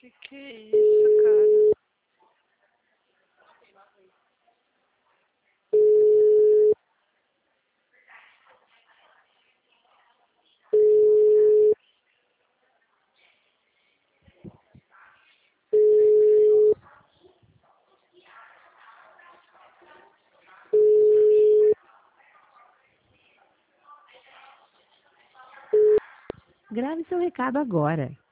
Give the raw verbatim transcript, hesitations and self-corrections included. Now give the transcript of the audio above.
Que que é isso, cara? Grave seu recado agora.